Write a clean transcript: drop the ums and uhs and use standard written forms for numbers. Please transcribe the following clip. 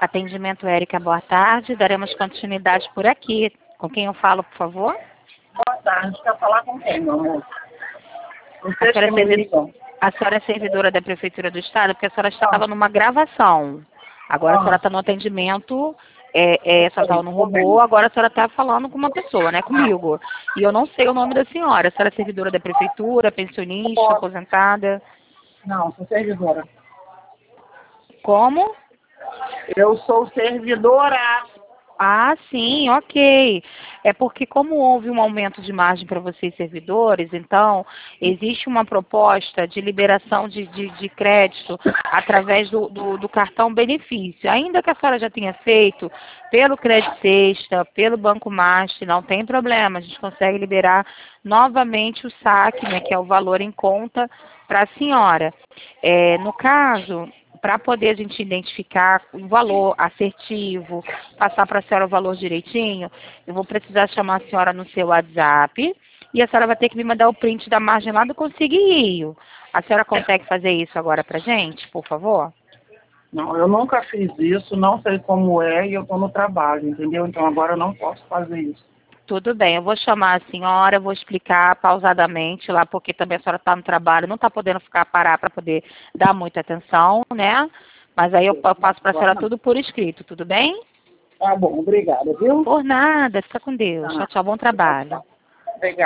Atendimento Érica, boa tarde. Daremos continuidade por aqui. Com quem eu falo, por favor? Boa tarde. Quer falar com quem, meu amor? A senhora é servidora da Prefeitura do Estado? Porque a senhora estava numa gravação. Agora a senhora está no atendimento, a senhora estava no robô, agora a senhora está falando com uma pessoa, né, comigo. E eu não sei o nome da senhora. A senhora é servidora da Prefeitura, pensionista, aposentada? Não, sou servidora. Como? Eu sou servidora. Ah, sim, ok. É porque como houve um aumento de margem para vocês servidores, então existe uma proposta de liberação de crédito através do cartão benefício. Ainda que a senhora já tenha feito pelo Crédito Sexta, pelo Banco Master, não tem problema, a gente consegue liberar novamente o saque, né, que é o valor em conta para a senhora. No caso, para poder a gente identificar o valor assertivo, passar para a senhora o valor direitinho, eu vou precisar chamar a senhora no seu WhatsApp e a senhora vai ter que me mandar o print da margem lá do Consignio. A senhora consegue fazer isso agora para gente, por favor? Não, eu nunca fiz isso, não sei como é e eu estou no trabalho, entendeu? Então agora eu não posso fazer isso. Tudo bem, eu vou chamar a senhora, vou explicar pausadamente lá, porque também a senhora está no trabalho, não está podendo parar para poder dar muita atenção, né? Mas aí eu passo para a senhora tudo por escrito, tudo bem? Tá bom, obrigada, viu? Por nada, fica com Deus. Tchau, tchau, bom trabalho. Obrigada.